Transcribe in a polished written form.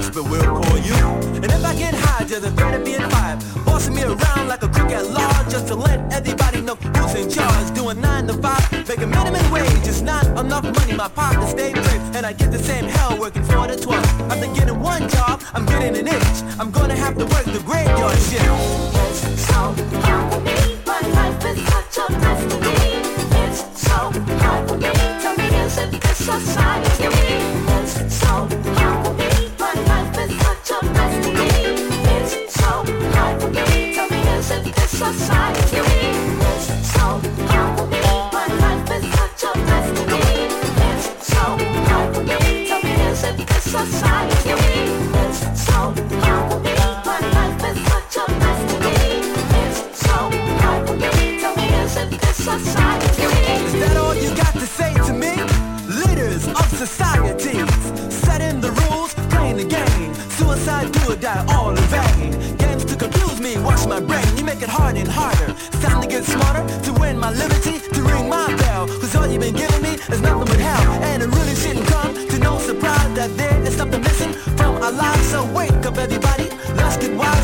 whisper will call you. And if I get high, just a better be in five. Bossing me around like a crook at law, just to let everybody know who's in charge. Doing 9 to 5, making minimum wage. It's not enough money, my pockets stay rich, and I get the same hell working 4 to 12. After getting one job, I'm getting an itch. I'm gonna have to work the graveyard shift. It's so hard for me, my life is such a mess to me. It's so hard for me, tell me is it this society? It's so hard for me, my life is such a mess to me. It's so hard for me, tell me is it this society? It's so hard for me, my life is such a mess to me. It's so hard for me, tell me is it this society? It's so hard for me, my life is such a mess to me. It's so hard for me, tell me is it this society? Is that all you got to say to me? Leaders of societies, setting the rules, playing the game. Suicide, do or die, all in vain. Games to confuse me, wash my brain. You make it harder and harder. It's time to get smarter, to win my liberty, to ring my bell. Cause all you've been giving me is nothing but hell. And it really shouldn't come to no surprise that there is something missing from our lives. So wake up everybody, let's get wild.